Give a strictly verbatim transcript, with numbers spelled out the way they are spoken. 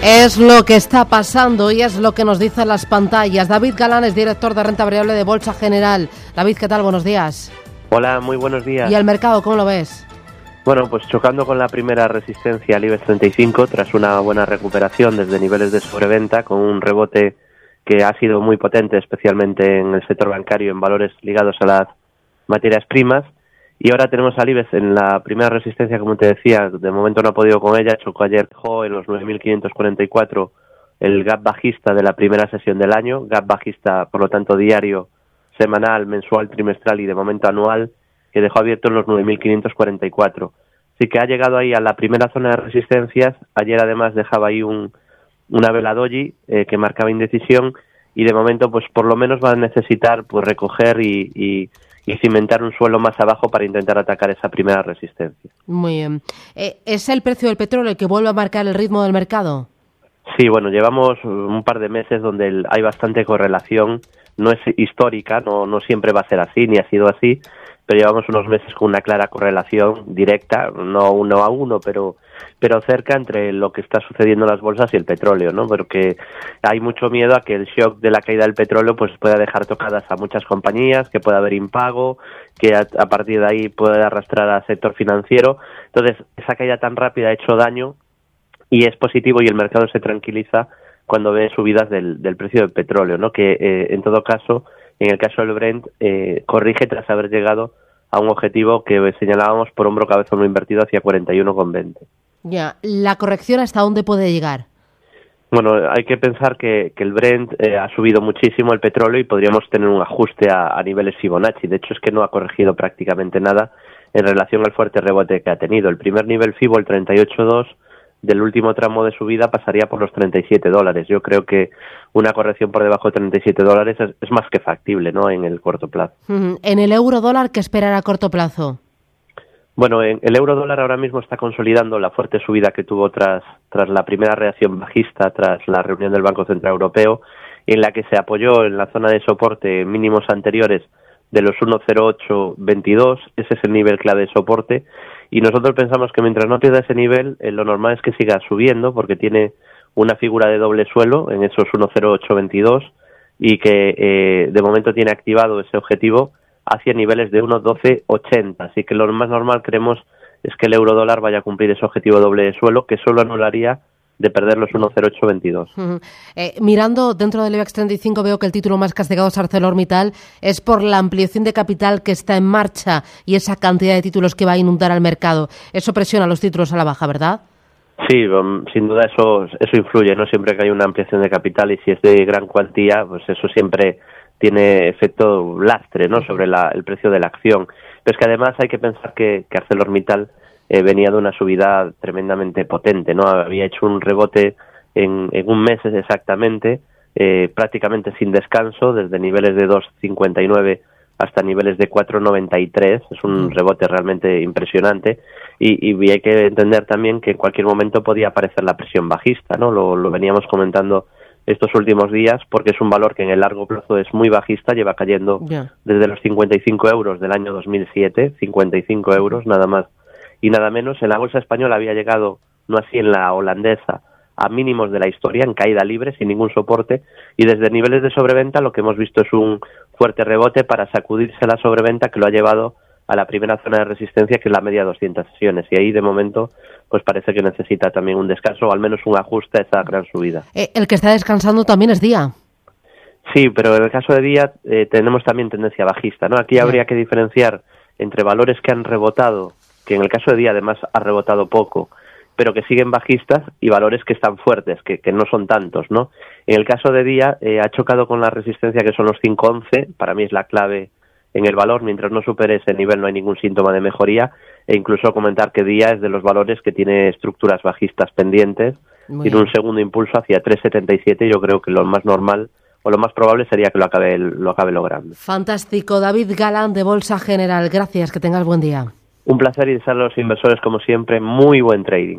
Es lo que está pasando y es lo que nos dicen las pantallas. David Galán es director de renta variable de Bolsa General. David, ¿qué tal? Buenos días. Hola, muy buenos días. ¿Y el mercado cómo lo ves? Bueno, pues chocando con la primera resistencia al IBEX treinta y cinco tras una buena recuperación desde niveles de sobreventa, con un rebote que ha sido muy potente, especialmente en el sector bancario, en valores ligados a las materias primas. Y ahora tenemos al IBEX en la primera resistencia, como te decía, de momento no ha podido con ella, chocó ayer en los nueve mil quinientos cuarenta y cuatro, el gap bajista de la primera sesión del año, gap bajista, por lo tanto, diario, semanal, mensual, trimestral y de momento anual, que dejó abierto en los nueve mil quinientos cuarenta y cuatro. Así que ha llegado ahí a la primera zona de resistencias. Ayer además dejaba ahí un, una vela doji eh, que marcaba indecisión, y de momento pues por lo menos va a necesitar pues recoger y, y, y cimentar un suelo más abajo para intentar atacar esa primera resistencia. Muy bien. Eh, ¿Es el precio del petróleo el que vuelve a marcar el ritmo del mercado? Sí, bueno, llevamos un par de meses donde el, hay bastante correlación. No es histórica, no, no siempre va a ser así, ni ha sido así, pero llevamos unos meses con una clara correlación directa, no uno a uno, pero pero cerca entre lo que está sucediendo en las bolsas y el petróleo, ¿no? Porque hay mucho miedo a que el shock de la caída del petróleo pues pueda dejar tocadas a muchas compañías, que pueda haber impago, que a, a partir de ahí pueda arrastrar al sector financiero. Entonces, esa caída tan rápida ha hecho daño y es positivo, y el mercado se tranquiliza cuando ve subidas del, del precio del petróleo, ¿no? Que eh, en todo caso, en el caso del Brent, eh, corrige tras haber llegado a un objetivo que señalábamos por hombro cabeza no invertido hacia cuarenta y uno con veinte. Ya, ¿la corrección hasta dónde puede llegar? Bueno, hay que pensar que, que el Brent eh, ha subido muchísimo el petróleo y podríamos tener un ajuste a, a niveles Fibonacci. De hecho, es que no ha corregido prácticamente nada en relación al fuerte rebote que ha tenido. El primer nivel Fibo, el treinta y ocho coma dos, del último tramo de subida pasaría por los treinta y siete dólares. Yo creo que una corrección por debajo de treinta y siete dólares es, es más que factible, ¿no?, en el corto plazo. Uh-huh. ¿En el euro dólar qué esperar a corto plazo? Bueno, en el euro dólar ahora mismo está consolidando la fuerte subida que tuvo tras tras la primera reacción bajista, tras la reunión del Banco Central Europeo, en la que se apoyó en la zona de soporte mínimos anteriores de los uno coma cero ocho veintidós. Ese es el nivel clave de soporte, y nosotros pensamos que mientras no pierda ese nivel, eh, lo normal es que siga subiendo, porque tiene una figura de doble suelo en esos uno coma cero ocho veintidós, y que eh, de momento tiene activado ese objetivo hacia niveles de uno coma doce ochenta. Así que lo más normal, creemos, es que el euro dólar vaya a cumplir ese objetivo doble de suelo, que solo anularía de perder los uno coma cero ocho veintidós. Uh-huh. Eh, mirando dentro del IBEX treinta y cinco, veo que el título más castigado es ArcelorMittal. Es por la ampliación de capital que está en marcha y esa cantidad de títulos que va a inundar al mercado. Eso presiona a los títulos a la baja, ¿verdad? Sí, um, sin duda eso eso influye, ¿no? Siempre que hay una ampliación de capital, y si es de gran cuantía, pues eso siempre tiene efecto lastre, ¿no?, sobre la, el precio de la acción. Pero es que además hay que pensar que, que ArcelorMittal eh, venía de una subida tremendamente potente, ¿no? Había hecho un rebote en, en un mes exactamente, eh, prácticamente sin descanso, desde niveles de dos cincuenta y nueve hasta niveles de cuatro noventa y tres. Es un rebote realmente impresionante, y, y hay que entender también que en cualquier momento podía aparecer la presión bajista, ¿no? Lo, lo veníamos comentando estos últimos días, porque es un valor que en el largo plazo es muy bajista, lleva cayendo yeah. desde los cincuenta y cinco euros del año dos mil siete, cincuenta y cinco euros nada más y nada menos. En la bolsa española había llegado, no así en la holandesa, a mínimos de la historia, en caída libre, sin ningún soporte, y desde niveles de sobreventa lo que hemos visto es un fuerte rebote para sacudirse la sobreventa, que lo ha llevado a la primera zona de resistencia, que es la media de doscientas sesiones, y ahí de momento pues parece que necesita también un descanso, o al menos un ajuste a esa gran subida. Eh, el que está descansando también es Día. Sí, pero en el caso de Día eh, tenemos también tendencia bajista, ¿no? Aquí habría que diferenciar entre valores que han rebotado, que en el caso de Día además ha rebotado poco, pero que siguen bajistas, y valores que están fuertes, que, que no son tantos, ¿no? En el caso de Día eh, ha chocado con la resistencia, que son los cinco once, para mí es la clave en el valor. Mientras no supere ese nivel no hay ningún síntoma de mejoría, e incluso comentar que Día es de los valores que tiene estructuras bajistas pendientes. Muy tiene bien. Un segundo impulso hacia tres setenta y siete, y yo creo que lo más normal o lo más probable sería que lo acabe, lo acabe logrando. Fantástico. David Galán, de Bolsa General, gracias, que tengas buen día. Un placer, y desear a los inversores, como siempre, muy buen trading.